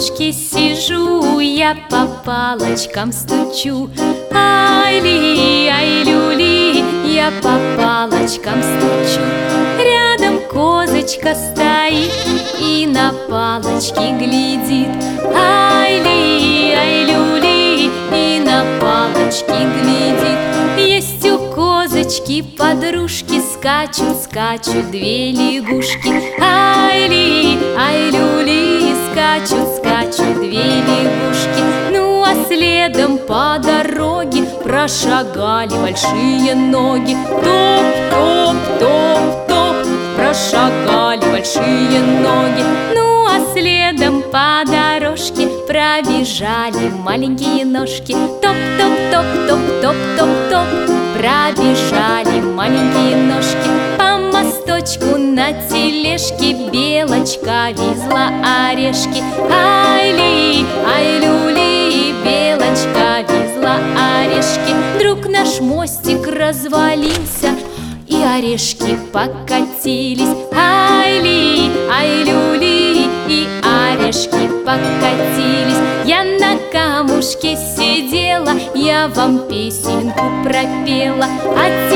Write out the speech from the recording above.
камушке сижу, я по палочкам стучу. Ай-ли, ай-люли, я по палочкам стучу. Рядом козочка стоит и на палочки глядит. Ай-ли, ай-люли, и на палочки глядит. Есть у козочки подружки, скачут, скачут две лягушки. Ай-ли, ай-люли, скачут, скачут две лягушки. Ну а следом по дороге прошагали большие ноги. Топ, топ, топ, топ, прошагали большие ноги. Ну а следом по дорожке пробежали маленькие ножки. Топ, топ, топ, топ, топ, топ, топ, пробежали маленькие ножки. По мосточку на тележке белочка везла орешки. Ай-ли, ай-люли, белочка везла орешки. Вдруг наш мостик развалился, и орешки покатились. Ай-ли, ай-люли, и орешки покатились. Я на камушке сидела, я вам песенку пропела.